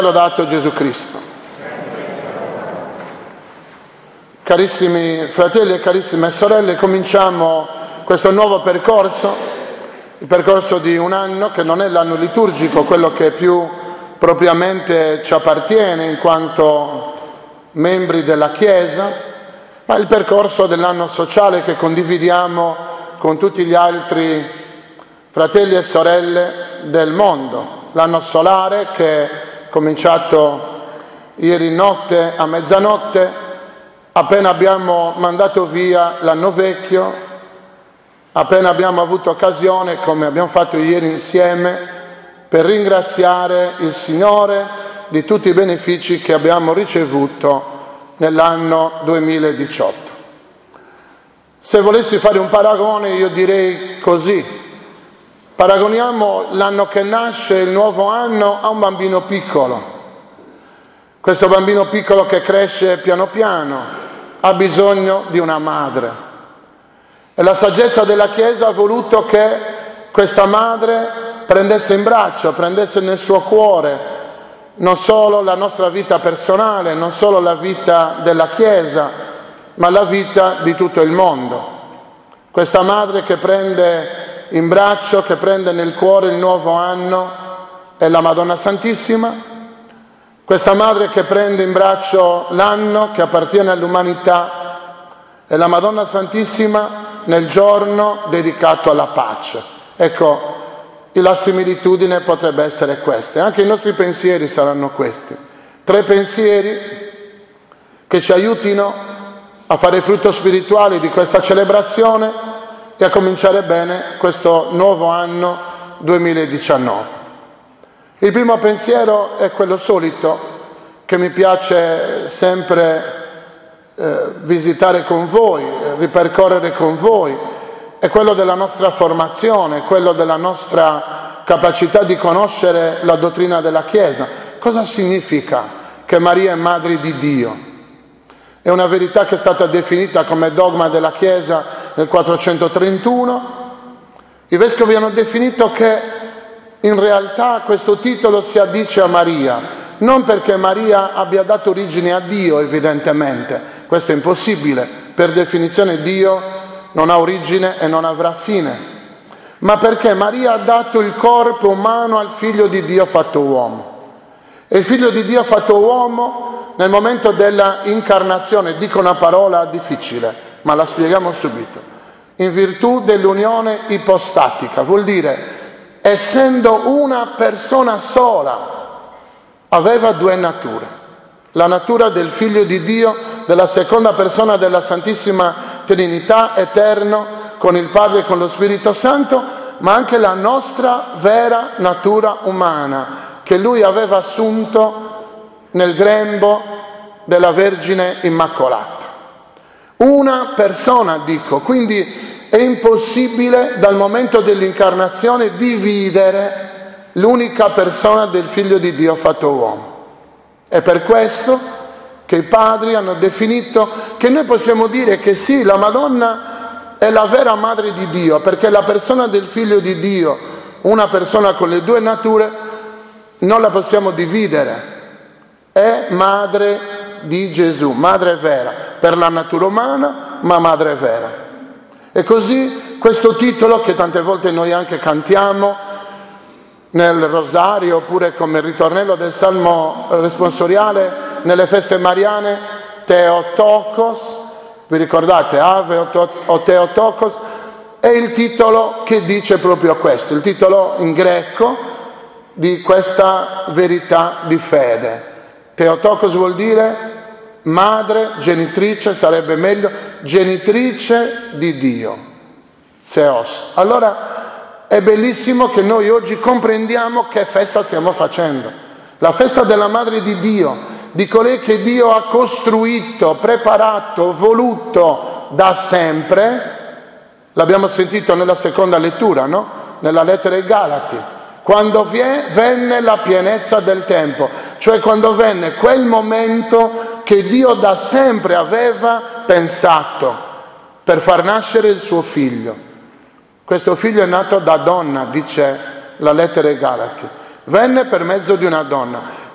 Lodato Gesù Cristo. Carissimi fratelli e carissime sorelle, cominciamo questo nuovo percorso, il percorso di un anno che non è l'anno liturgico, quello che più propriamente ci appartiene in quanto membri della Chiesa, ma il percorso dell'anno sociale che condividiamo con tutti gli altri fratelli e sorelle del mondo, l'anno solare che è cominciato ieri notte a mezzanotte, appena abbiamo mandato via l'anno vecchio, appena abbiamo avuto occasione, come abbiamo fatto ieri insieme, per ringraziare il Signore di tutti i benefici che abbiamo ricevuto nell'anno 2018. Se volessi fare un paragone, io direi così: paragoniamo l'anno che nasce, il nuovo anno, a un bambino piccolo. Questo bambino piccolo che cresce piano piano ha bisogno di una madre. E la saggezza della Chiesa ha voluto che questa madre prendesse in braccio, prendesse nel suo cuore non solo la nostra vita personale, non solo la vita della Chiesa, ma la vita di tutto il mondo. Questa madre che prende in braccio, che prende nel cuore il nuovo anno, è la Madonna Santissima. Questa madre che prende in braccio l'anno che appartiene all'umanità è la Madonna Santissima nel giorno dedicato alla pace. Ecco, la similitudine potrebbe essere questa. Anche i nostri pensieri saranno questi. 3 pensieri che ci aiutino a fare frutto spirituale di questa celebrazione e a cominciare bene questo nuovo anno 2019. Il primo pensiero è quello solito che mi piace sempre visitare con voi, ripercorrere con voi, è quello della nostra formazione, quello della nostra capacità di conoscere la dottrina della Chiesa. Cosa significa che Maria è Madre di Dio? È una verità che è stata definita come dogma della Chiesa nel 431. I vescovi hanno definito che in realtà questo titolo si addice a Maria, non perché Maria abbia dato origine a Dio, evidentemente, questo è impossibile, per definizione Dio non ha origine e non avrà fine, ma perché Maria ha dato il corpo umano al Figlio di Dio fatto uomo. E il Figlio di Dio fatto uomo nel momento della incarnazione, dico una parola difficile, ma la spieghiamo subito, in virtù dell'unione ipostatica, vuol dire essendo una persona sola, aveva 2 nature. La natura del Figlio di Dio, della seconda persona della Santissima Trinità, eterno, con il Padre e con lo Spirito Santo, ma anche la nostra vera natura umana, che Lui aveva assunto nel grembo della Vergine Immacolata. Una persona, dico, quindi è impossibile dal momento dell'incarnazione dividere l'unica persona del Figlio di Dio fatto uomo. È per questo che i padri hanno definito che noi possiamo dire che sì, la Madonna è la vera Madre di Dio, perché la persona del Figlio di Dio, una persona con le 2 nature, non la possiamo dividere. È Madre di Gesù, Madre vera, per la natura umana, ma Madre vera. E così questo titolo, che tante volte noi anche cantiamo nel rosario, oppure come ritornello del Salmo responsoriale nelle feste mariane, Theotokos, vi ricordate? Ave o Theotokos, è il titolo che dice proprio questo, il titolo in greco di questa verità di fede. Theotokos vuol dire madre, genitrice, sarebbe meglio, genitrice di Dio, Theos. Allora è bellissimo che noi oggi comprendiamo che festa stiamo facendo. La festa della Madre di Dio, di colei che Dio ha costruito, preparato, voluto da sempre. L'abbiamo sentito nella seconda lettura, no? Nella lettera ai Galati. Quando venne la pienezza del tempo, cioè quando venne quel momento che Dio da sempre aveva pensato per far nascere il suo figlio. Questo figlio è nato da donna, dice la lettera ai Galati. Venne per mezzo di una donna.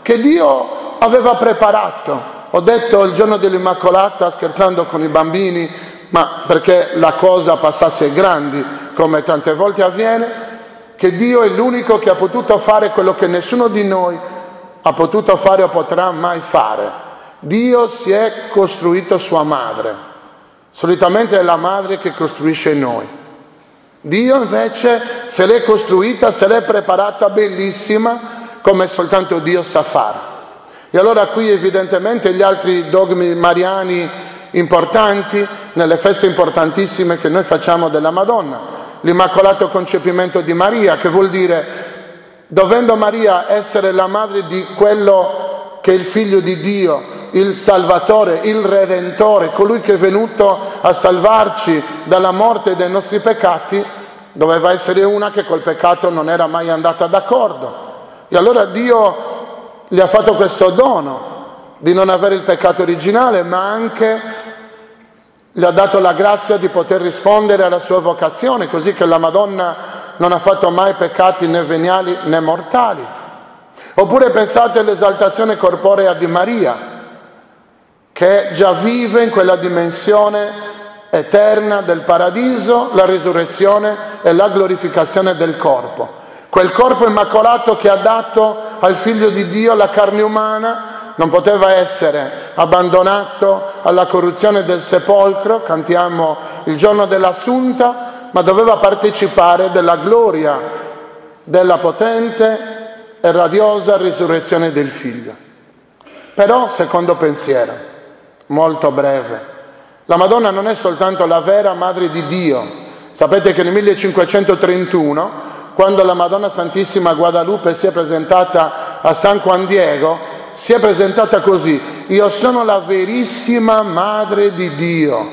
che Dio aveva preparato. Ho detto il giorno dell'Immacolata, scherzando con i bambini, ma perché la cosa passasse ai grandi, come tante volte avviene, che Dio è l'unico che ha potuto fare quello che nessuno di noi ha potuto fare o potrà mai fare. Dio si è costruito sua madre. Solitamente è la madre che costruisce noi. Dio invece se l'è costruita, se l'è preparata bellissima, come soltanto Dio sa fare. E allora qui evidentemente gli altri dogmi mariani importanti, nelle feste importantissime che noi facciamo della Madonna, l'Immacolato Concepimento di Maria, che vuol dire, dovendo Maria essere la madre di quello che è il Figlio di Dio, il Salvatore, il Redentore, colui che è venuto a salvarci dalla morte e dai nostri peccati, doveva essere una che col peccato non era mai andata d'accordo. E allora Dio gli ha fatto questo dono di non avere il peccato originale, ma anche gli ha dato la grazia di poter rispondere alla sua vocazione, così che la Madonna non ha fatto mai peccati né veniali né mortali. Oppure pensate all'esaltazione corporea di Maria, che già vive in quella dimensione eterna del paradiso, la risurrezione e la glorificazione del corpo. Quel corpo immacolato che ha dato al Figlio di Dio la carne umana non poteva essere abbandonato alla corruzione del sepolcro, cantiamo il giorno dell'Assunta, ma doveva partecipare della gloria della potente e radiosa risurrezione del Figlio. Però, secondo pensiero, molto breve, la Madonna non è soltanto la vera Madre di Dio. Sapete che nel 1531, quando la Madonna Santissima Guadalupe si è presentata a San Juan Diego, si è presentata così: io sono la verissima Madre di Dio.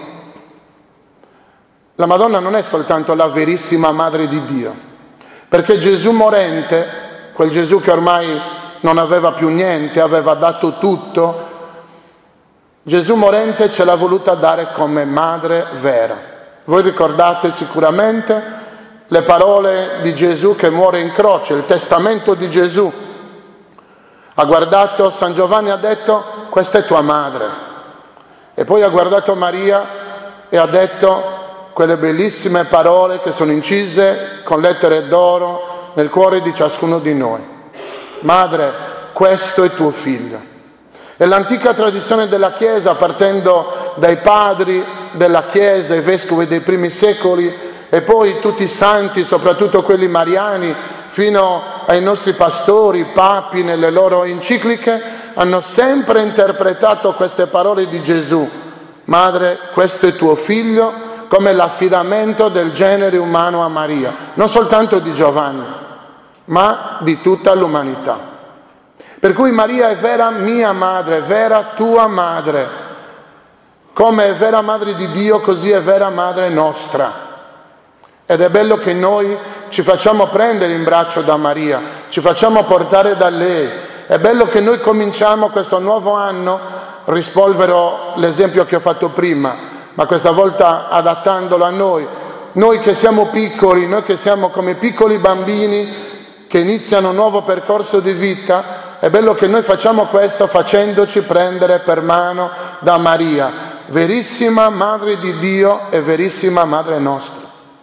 La Madonna non è soltanto la verissima Madre di Dio, perché Gesù morente, quel Gesù che ormai non aveva più niente, aveva dato tutto, Gesù morente ce l'ha voluta dare come madre vera. Voi ricordate sicuramente le parole di Gesù che muore in croce, il testamento di Gesù. Ha guardato San Giovanni e ha detto: questa è tua madre. E poi ha guardato Maria e ha detto quelle bellissime parole che sono incise con lettere d'oro nel cuore di ciascuno di noi: madre, questo è tuo figlio. E l'antica tradizione della Chiesa, partendo dai padri della Chiesa, i vescovi dei primi secoli, e poi tutti i santi, soprattutto quelli mariani, fino ai nostri pastori, papi, nelle loro encicliche, hanno sempre interpretato queste parole di Gesù: madre, questo è tuo figlio, come l'affidamento del genere umano a Maria, non soltanto di Giovanni, ma di tutta l'umanità. Per cui Maria è vera mia madre, vera tua madre. Come è vera madre di Dio, così è vera madre nostra. Ed è bello che noi ci facciamo prendere in braccio da Maria, ci facciamo portare da lei. È bello che noi cominciamo questo nuovo anno, rispolverò l'esempio che ho fatto prima, ma questa volta adattandolo a noi che siamo piccoli, noi che siamo come piccoli bambini che iniziano un nuovo percorso di vita. È bello che noi facciamo questo facendoci prendere per mano da Maria, verissima Madre di Dio e verissima Madre nostra.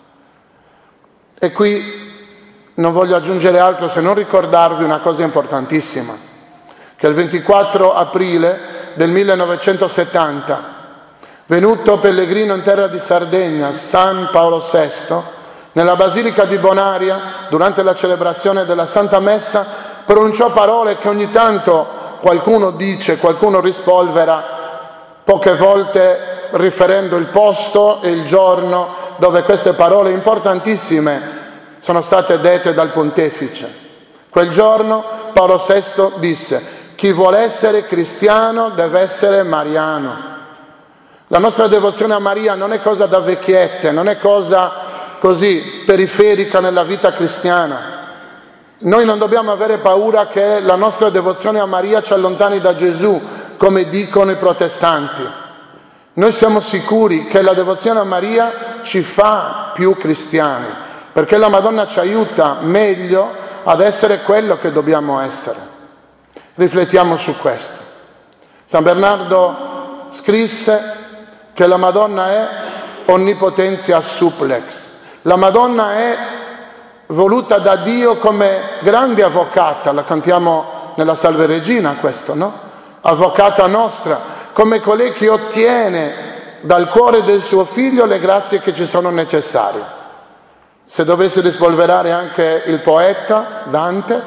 E qui non voglio aggiungere altro se non ricordarvi una cosa importantissima, che il 24 aprile del 1970, venuto pellegrino in terra di Sardegna, San Paolo VI, nella Basilica di Bonaria, durante la celebrazione della Santa Messa, pronunciò parole che ogni tanto qualcuno dice, qualcuno rispolvera, poche volte riferendo il posto e il giorno dove queste parole importantissime sono state dette dal pontefice. Quel giorno Paolo VI disse: chi vuole essere cristiano deve essere mariano. La nostra devozione a Maria non è cosa da vecchiette, non è cosa così periferica nella vita cristiana. Noi non dobbiamo avere paura che la nostra devozione a Maria ci allontani da Gesù, come dicono i protestanti. Noi siamo sicuri che la devozione a Maria ci fa più cristiani, perché la Madonna ci aiuta meglio ad essere quello che dobbiamo essere. Riflettiamo su questo. San Bernardo scrisse che la Madonna è onnipotentia supplex. La Madonna è voluta da Dio come grande avvocata, la cantiamo nella Salve Regina questo, no? Avvocata nostra, come colei che ottiene dal cuore del suo figlio le grazie che ci sono necessarie. Se dovessi rispolverare anche il poeta Dante,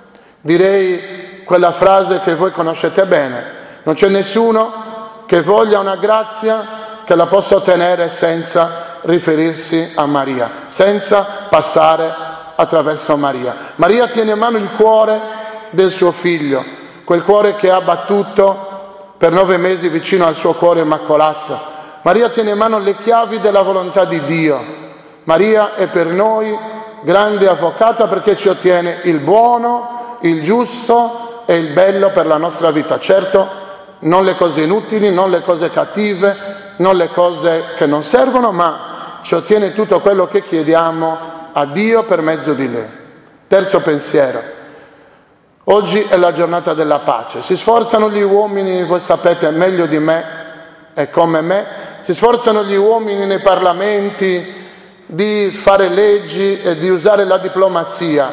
direi quella frase che voi conoscete bene: non c'è nessuno che voglia una grazia che la possa ottenere senza riferirsi a Maria, senza passare attraverso Maria. Maria tiene in mano il cuore del suo figlio, quel cuore che ha battuto per 9 mesi vicino al suo cuore immacolato. Maria tiene in mano le chiavi della volontà di Dio. Maria è per noi grande avvocata perché ci ottiene il buono, il giusto e il bello per la nostra vita. Certo, non le cose inutili, non le cose cattive, non le cose che non servono, ma ci ottiene tutto quello che chiediamo a Dio per mezzo di lei. Terzo pensiero. Oggi è la giornata della pace. Si sforzano gli uomini, voi sapete meglio di me e come me, si sforzano gli uomini nei parlamenti di fare leggi e di usare la diplomazia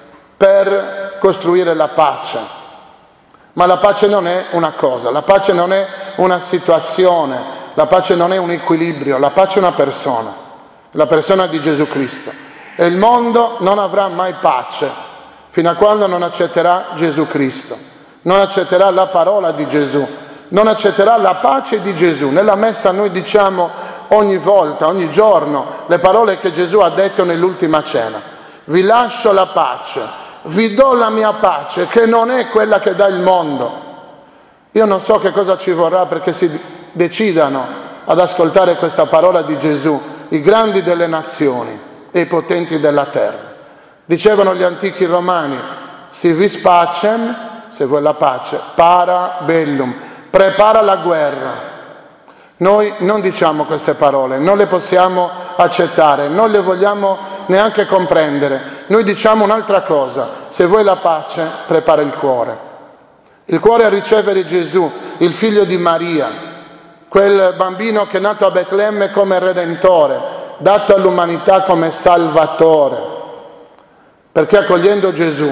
per costruire la pace. Ma la pace non è una cosa, la pace non è una situazione, la pace non è un equilibrio, la pace è una persona, la persona di Gesù Cristo. E il mondo non avrà mai pace fino a quando non accetterà Gesù Cristo, non accetterà la parola di Gesù, non accetterà la pace di Gesù. Nella messa noi diciamo ogni volta, ogni giorno, le parole che Gesù ha detto nell'ultima cena: vi lascio la pace, vi do la mia pace, che non è quella che dà il mondo. Io non so che cosa ci vorrà perché si decidano ad ascoltare questa parola di Gesù, i grandi delle nazioni e i potenti della terra. Dicevano gli antichi romani: si vis pacem, se vuoi la pace, para bellum, prepara la guerra. Noi non diciamo queste parole, non le possiamo accettare, non le vogliamo neanche comprendere. Noi diciamo un'altra cosa: se vuoi la pace, prepara il cuore. Il cuore a ricevere Gesù, il figlio di Maria, quel bambino che è nato a Betlemme come Redentore, dato all'umanità come Salvatore. Perché accogliendo Gesù,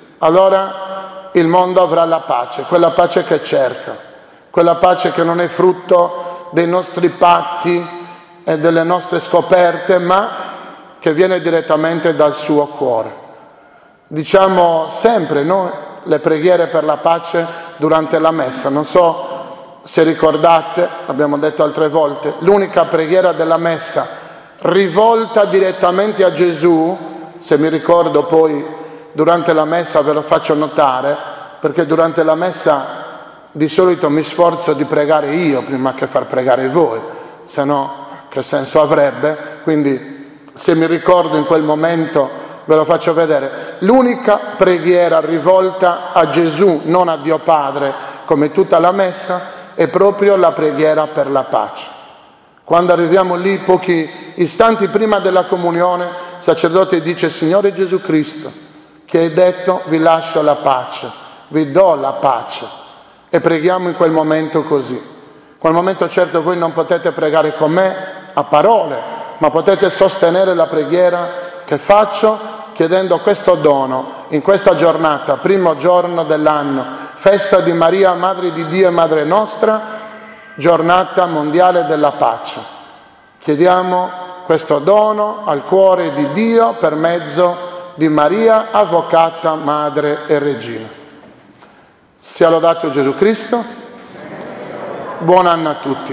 allora il mondo avrà la pace, quella pace che cerca, quella pace che non è frutto dei nostri patti e delle nostre scoperte, ma che viene direttamente dal suo cuore. Diciamo sempre noi le preghiere per la pace durante la messa. Non so se ricordate, abbiamo detto altre volte, l'unica preghiera della messa rivolta direttamente a Gesù, se mi ricordo poi durante la messa ve lo faccio notare, perché durante la messa di solito mi sforzo di pregare io prima che far pregare voi, se no che senso avrebbe? Quindi se mi ricordo in quel momento ve lo faccio vedere. L'unica preghiera rivolta a Gesù, non a Dio Padre, come tutta la messa, è proprio la preghiera per la pace. Quando arriviamo lì, pochi istanti prima della comunione, il sacerdote dice: Signore Gesù Cristo, che hai detto vi lascio la pace, vi do la pace. E preghiamo in quel momento così. In quel momento certo voi non potete pregare con me a parole, ma potete sostenere la preghiera che faccio chiedendo questo dono in questa giornata, primo giorno dell'anno, festa di Maria, Madre di Dio e Madre nostra, giornata mondiale della pace. Chiediamo questo dono al cuore di Dio per mezzo di Maria, Avvocata, Madre e Regina. Sia lodato Gesù Cristo. Buon anno a tutti.